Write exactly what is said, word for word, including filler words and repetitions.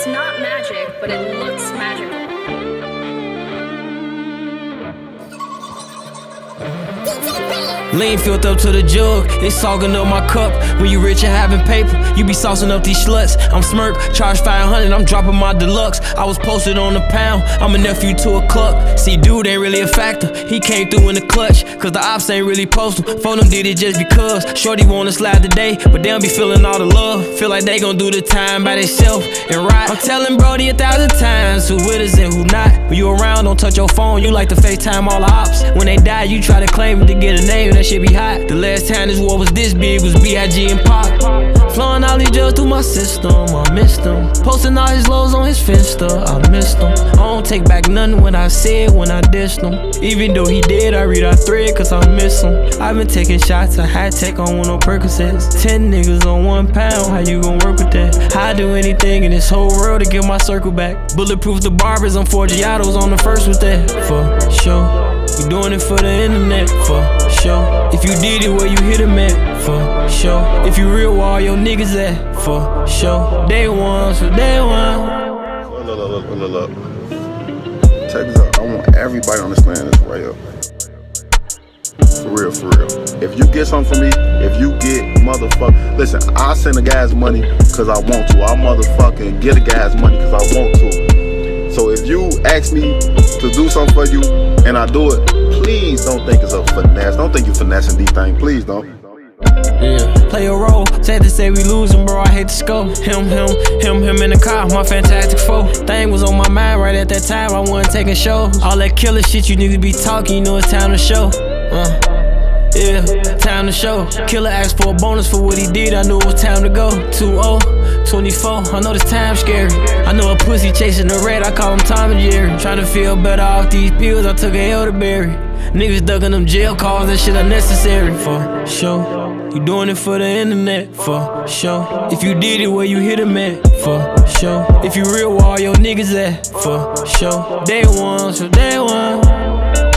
It's not magic, but it looks magical. Lean filled up to the jug, it's sogging up my cup. When you rich and having paper, you be saucing up these sluts. I'm smirk, charge five hundred, I'm dropping my deluxe. I was posted on the pound, I'm a nephew to a cluck. See, dude ain't really a factor, he came through in the clutch. Cause the ops ain't really postal, for them did it just because. Shorty wanna slide today, but they don't be feeling all the love. Feel like they gon' do the time by themselves and ride. I'm telling Brody a thousand times who with us and who not. When you around, don't touch your phone, you like to FaceTime all the ops. When they die, you try to claim it to get a name, that shit be hot. The last time this war was this big was B I G and Pac. Flowing all these drugs through my system, I missed him. Posting all his lows on his Finsta, I missed him. I don't take back nothing when I said, when I dissed him. Even though he did, I read our thread cause I miss him. I've been taking shots, I had tech on one of Percocets. Ten niggas on one pound, how you gon' work with that? I'd do anything in this whole world to get my circle back. Bulletproof the barbers, I'm Forgiatos on the first with that, for sure. We doing it for the internet, for sure. If you did it, where you hit them at, for sure. If you real, where all your niggas at, for sure. Day one, so day one. Look, look, look, look, look, look. Check this out. I want everybody to understand this right here. For real, for real. If you get something from me, if you get motherfucker, listen, I send the guys money cause I want to. I motherfucking get the guys money cause I want to. So if you ask me to do something for you and I do it, please don't think it's a finesse. Don't think you finessing these things. Please don't. Yeah. Play a role, sad to say we losing, bro, I hate to scope. Him, him, him, him in the car, my fantastic foe. Thing was on my mind right at that time, I wasn't taking shows. All that killer shit you need to be talking, you know it's time to show. Uh. Yeah, time to show. Killer asked for a bonus for what he did, I knew it was time to go. two oh, twenty-four, I know this time scary. I know a pussy chasing the red, I call him Tom and Jerry. Trying to feel better off these pills, I took an elderberry. Niggas ducking them jail calls, that shit unnecessary, for sure. You doing it for the internet, for sure. If you did it, where you hit them at, for sure. If you real, where all your niggas at, for sure. Day one, so day one.